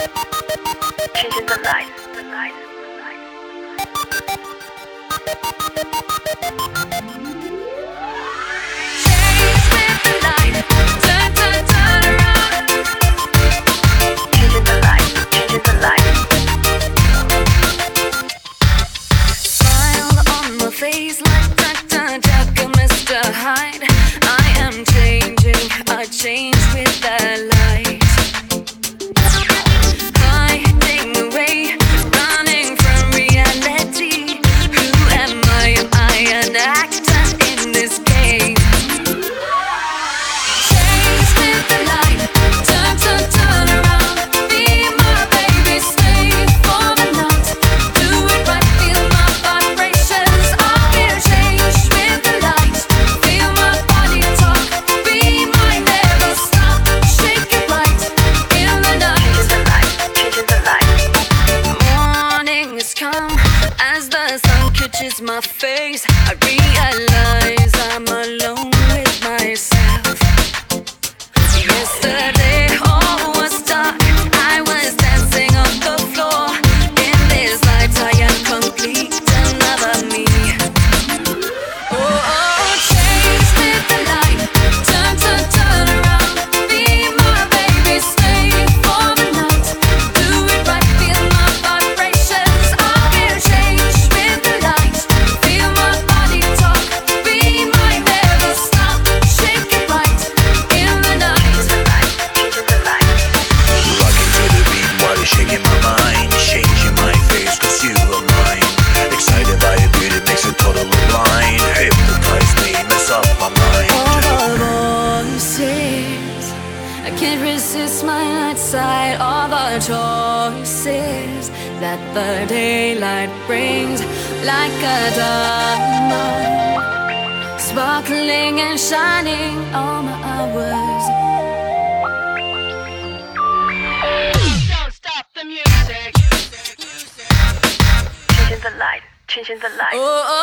changing the light, the light, the light. Change with the light, turn, turn, turn around. Changing the light, changing the light. Smile on my face like Dr. Jekyll, Mr. Hyde. I am changing, I change with the light. Hiding away, running from reality. Who am I? Am I an actor in this game? Change with the light, turn, turn, turn around. Be my baby, stay for the night. Do it right, feel my vibrations. I will change with the light. Feel my body talk. Be my never stop. Shake it right in the night. Changing the light. Morning has come as the sun catches my face. I realize I'm alone with myself. Yesterday all was dark. I was dancing on the floor. In this light I am complete, another me. Oh, change with the light. Turn, turn, turn around. Be my baby, stay for the night. Do it right, feel my vibrations. I will change with the light. Feel my body talk. Be my never stop. Shake it right in the night. Changing the light. Rocking to the beat while you're shaking my mind. Changing my face cause you are mine. Excited by your beauty makes it totally blind. Hypnotize me, mess up my mind. All the voices, I can't resist my night side. All the choices that the daylight brings, like a diamond, sparkling and shining all my hours. Don't stop the music. Changing the light, changing the light. Oh,